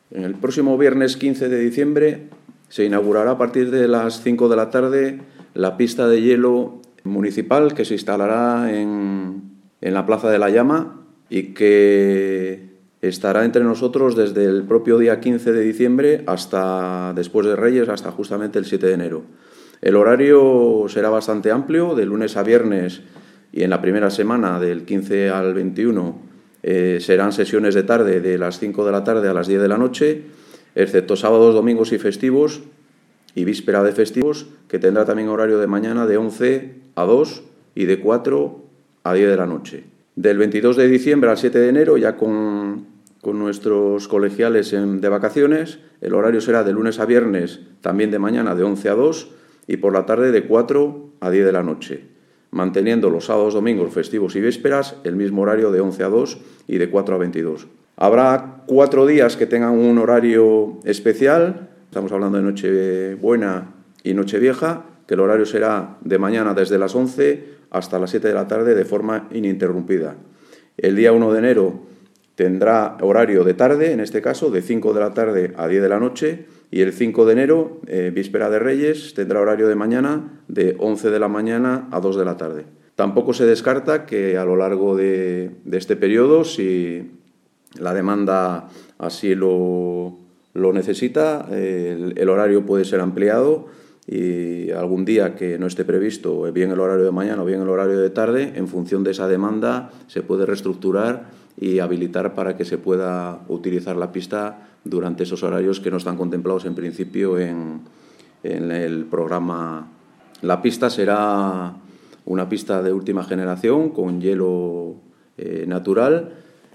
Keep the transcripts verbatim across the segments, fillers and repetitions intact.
El próximo viernes quince de diciembre se inaugurará a partir de las cinco de la tarde la pista de hielo municipal que se instalará en, en la Plaza de la Llama y que estará entre nosotros desde el propio día quince de diciembre hasta después de Reyes, hasta justamente el siete de enero. El horario será bastante amplio, de lunes a viernes, y en la primera semana, del quince al veintiuno, eh, serán sesiones de tarde de las cinco de la tarde a las diez de la noche, excepto sábados, domingos y festivos, y víspera de festivos, que tendrá también horario de mañana de once a dos y de cuatro a diez de la noche. Del veintidós de diciembre al siete de enero, ya con, con nuestros colegiales en, de vacaciones, el horario será de lunes a viernes, también de mañana de once a dos, y por la tarde de cuatro a diez de la noche, manteniendo los sábados, domingos, festivos y vísperas el mismo horario de once a dos y de cuatro a veintidós. Habrá cuatro días que tengan un horario especial, estamos hablando de Nochebuena y Nochevieja, que el horario será de mañana desde las once hasta las siete de la tarde de forma ininterrumpida. El día uno de enero tendrá horario de tarde, en este caso, de cinco de la tarde a diez de la noche, y el cinco de enero, eh, víspera de Reyes, tendrá horario de mañana de once de la mañana a dos de la tarde. Tampoco se descarta que a lo largo de, de este periodo, si la demanda así lo, lo necesita, eh, el, el horario puede ser ampliado y algún día que no esté previsto, bien el horario de mañana o bien el horario de tarde, en función de esa demanda se puede reestructurar y habilitar para que se pueda utilizar la pista durante esos horarios que no están contemplados en principio en, en el programa. La pista será una pista de última generación con hielo eh, natural,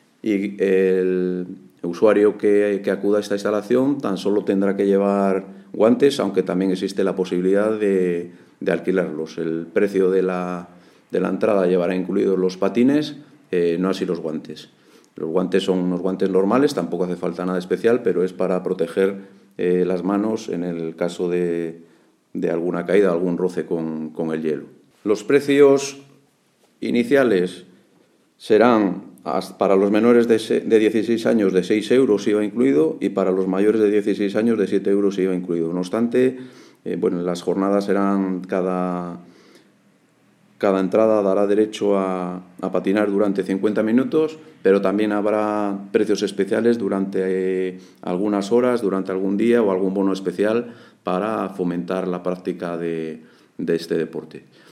y el usuario que, que acuda a esta instalación tan solo tendrá que llevar guantes, aunque también existe la posibilidad de, de alquilarlos. El precio de la, de la entrada llevará incluidos los patines, eh, no así los guantes. Los guantes son unos guantes normales, tampoco hace falta nada especial, pero es para proteger eh, las manos en el caso de, de alguna caída, algún roce con, con el hielo. Los precios iniciales serán para los menores de, de dieciséis años de seis euros I V A incluido, y para los mayores de dieciséis años de siete euros I V A incluido. No obstante, eh, bueno, las jornadas serán cada... Cada entrada dará derecho a, a patinar durante cincuenta minutos, pero también habrá precios especiales durante eh, algunas horas, durante algún día o algún bono especial para fomentar la práctica de, de este deporte.